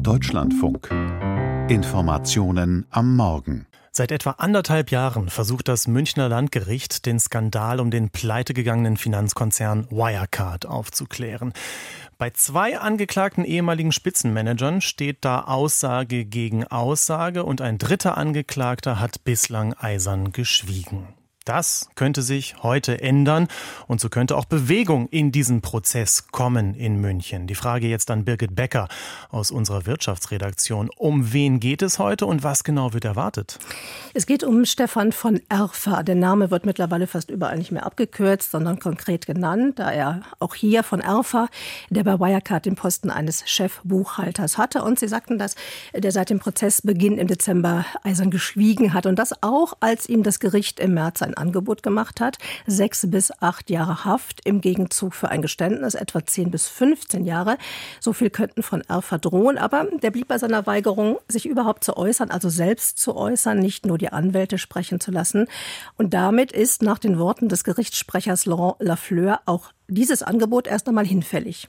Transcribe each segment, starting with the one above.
Deutschlandfunk. Informationen am Morgen. Seit etwa 1,5 Jahren versucht das Münchner Landgericht, den Skandal um den pleitegegangenen Finanzkonzern Wirecard aufzuklären. Bei 2 angeklagten ehemaligen Spitzenmanagern steht da Aussage gegen Aussage und ein dritter Angeklagter hat bislang eisern geschwiegen. Das könnte sich heute ändern und so könnte auch Bewegung in diesen Prozess kommen in München. Die Frage jetzt an Birgit Becker aus unserer Wirtschaftsredaktion. Um wen geht es heute und was genau wird erwartet? Es geht um Stefan von Erfa. Der Name wird mittlerweile fast überall nicht mehr abgekürzt, sondern konkret genannt, da er auch hier von Erfa, der bei Wirecard den Posten eines Chefbuchhalters hatte. Und Sie sagten, dass der seit dem Prozessbeginn im Dezember eisern geschwiegen hat. Und das auch, als ihm das Gericht im März ein Angebot gemacht hat, 6 bis 8 Jahre Haft im Gegenzug für ein Geständnis, etwa 10 bis 15 Jahre. So viel könnten von Erfa drohen, aber der blieb bei seiner Weigerung, sich überhaupt zu äußern, also selbst zu äußern, nicht nur die Anwälte sprechen zu lassen. Und damit ist nach den Worten des Gerichtssprechers Laurent Lafleur auch dieses Angebot erst einmal hinfällig.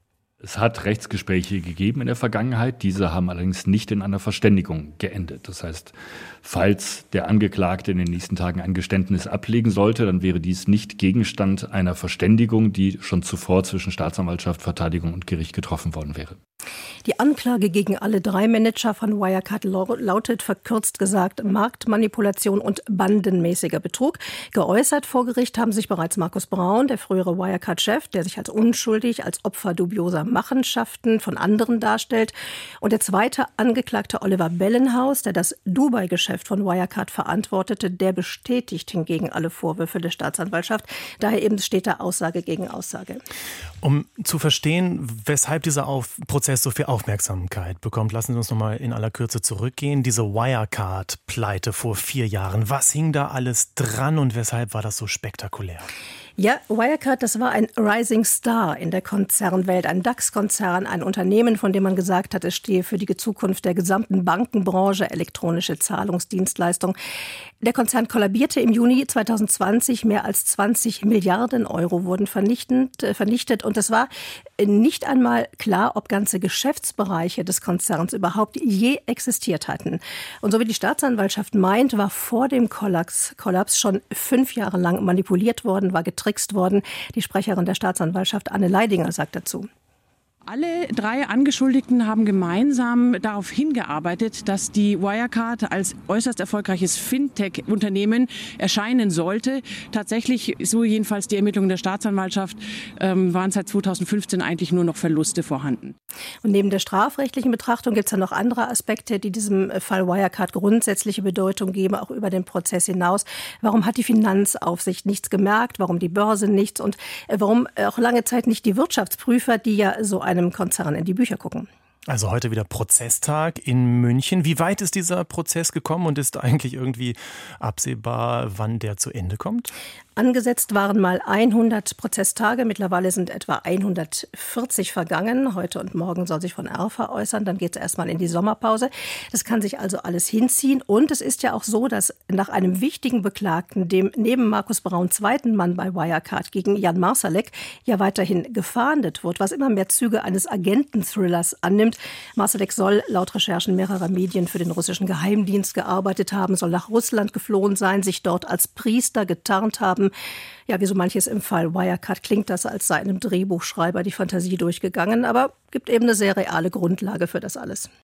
Es hat Rechtsgespräche gegeben in der Vergangenheit. Diese haben allerdings nicht in einer Verständigung geendet. Das heißt, falls der Angeklagte in den nächsten Tagen ein Geständnis ablegen sollte, dann wäre dies nicht Gegenstand einer Verständigung, die schon zuvor zwischen Staatsanwaltschaft, Verteidigung und Gericht getroffen worden wäre. Die Anklage gegen alle 3 Manager von Wirecard lautet verkürzt gesagt Marktmanipulation und bandenmäßiger Betrug. Geäußert vor Gericht haben sich bereits Markus Braun, der frühere Wirecard-Chef, der sich als unschuldig, als Opfer dubioser Machenschaften von anderen darstellt. Und der zweite Angeklagte Oliver Bellenhaus, der das Dubai-Geschäft von Wirecard verantwortete, der bestätigt hingegen alle Vorwürfe der Staatsanwaltschaft. Daher eben steht da Aussage gegen Aussage. Um zu verstehen, weshalb dieser Prozess so viel Aufmerksamkeit bekommt, lassen Sie uns noch mal in aller Kürze zurückgehen. Diese Wirecard-Pleite vor 4 Jahren, was hing da alles dran und weshalb war das so spektakulär? Ja, Wirecard, das war ein Rising Star in der Konzernwelt, ein DAX-Konzern, ein Unternehmen, von dem man gesagt hat, es stehe für die Zukunft der gesamten Bankenbranche, elektronische Zahlungsdienstleistung. Der Konzern kollabierte im Juni 2020, mehr als 20 Milliarden Euro wurden vernichtet und es war nicht einmal klar, ob ganze Geschäftsbereiche des Konzerns überhaupt je existiert hatten. Und so wie die Staatsanwaltschaft meint, war vor dem Kollaps schon 5 Jahre lang manipuliert worden, war getrickst worden. Die Sprecherin der Staatsanwaltschaft Anne Leidinger sagt dazu. Alle 3 Angeschuldigten haben gemeinsam darauf hingearbeitet, dass die Wirecard als äußerst erfolgreiches Fintech-Unternehmen erscheinen sollte. Tatsächlich, so jedenfalls die Ermittlungen der Staatsanwaltschaft, waren seit 2015 eigentlich nur noch Verluste vorhanden. Und neben der strafrechtlichen Betrachtung gibt es ja noch andere Aspekte, die diesem Fall Wirecard grundsätzliche Bedeutung geben, auch über den Prozess hinaus. Warum hat die Finanzaufsicht nichts gemerkt? Warum die Börse nichts? Und warum auch lange Zeit nicht die Wirtschaftsprüfer, die ja so einem Konzern in die Bücher gucken? Also heute wieder Prozesstag in München. Wie weit ist dieser Prozess gekommen und ist eigentlich irgendwie absehbar, wann der zu Ende kommt? Angesetzt waren mal 100 Prozesstage. Mittlerweile sind etwa 140 vergangen. Heute und morgen soll sich von Erfa äußern. Dann geht es erstmal in die Sommerpause. Das kann sich also alles hinziehen. Und es ist ja auch so, dass nach einem wichtigen Beklagten, dem neben Markus Braun zweiten Mann bei Wirecard gegen Jan Marsalek, ja weiterhin gefahndet wird, was immer mehr Züge eines Agenten-Thrillers annimmt. Marsalek soll laut Recherchen mehrerer Medien für den russischen Geheimdienst gearbeitet haben, soll nach Russland geflohen sein, sich dort als Priester getarnt haben. Ja, wie so manches im Fall Wirecard klingt das, als sei einem Drehbuchschreiber die Fantasie durchgegangen, aber gibt eben eine sehr reale Grundlage für das alles.